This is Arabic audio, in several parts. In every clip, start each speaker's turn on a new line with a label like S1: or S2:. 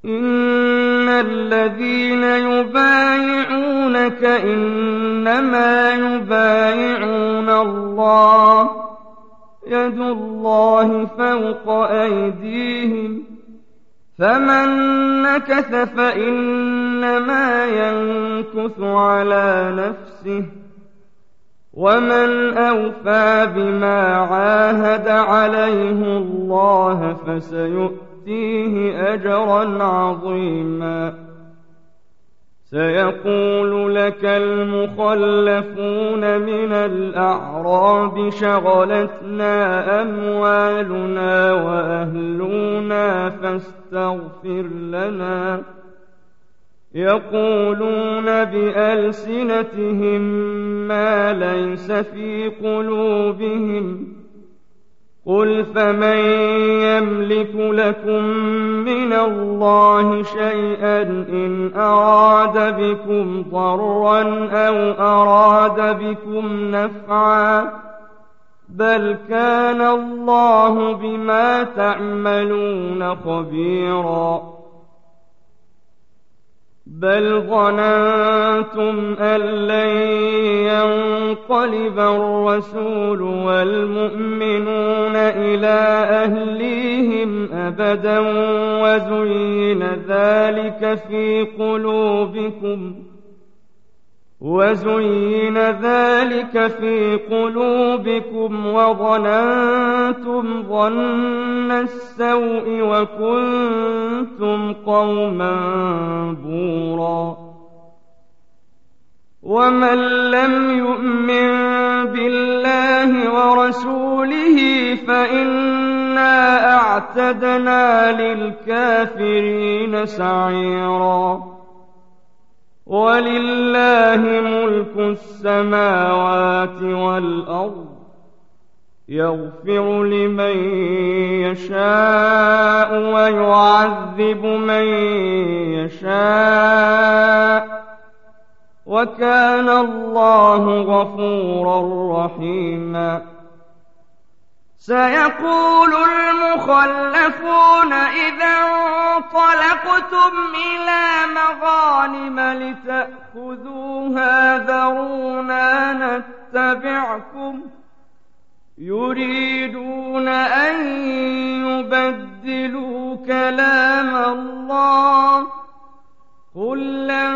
S1: إن الذين يبايعونك إنما يبايعون الله يد الله فوق أيديهم فمن نكث فإنما ينكث على نفسه ومن أوفى بما عاهد عليه الله فسيؤتيه أجرا عظيما سيقول لك المخلفون من الأعراب شغلتنا أموالنا وأهلنا فاستغفر لنا يقولون بألسنتهم ما ليس في قلوبهم قل فمن يملك لكم من الله شيئا إن أراد بكم ضرا أو أراد بكم نفعا بل كان الله بما تعملون خبيرا بل ظننتم أن لن ينقلب الرسول والمؤمنون إلى أهليهم أبدا وزين ذلك في قلوبكم وظننتم ظن السوء وكنتم قوما بورا ومن لم يؤمن بالله ورسوله فإنا أعتدنا للكافرين سعيرا ولله ملك السماوات والأرض يغفر لمن يشاء ويعذب من يشاء وكان الله غفورا رحيما سيقول المخلفون إذا انطلقتم إلى مغانم لتأخذوها ذرونا نتبعكم يريدون أن يبدلوا كلام الله قل لن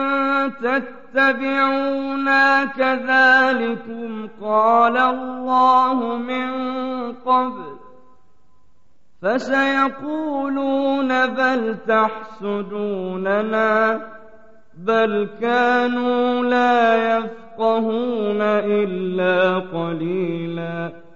S1: تتبعونا كذلكم قال الله من قبل فسيقولون بل تحسدوننا بل كانوا لا يفقهون إلا قليلا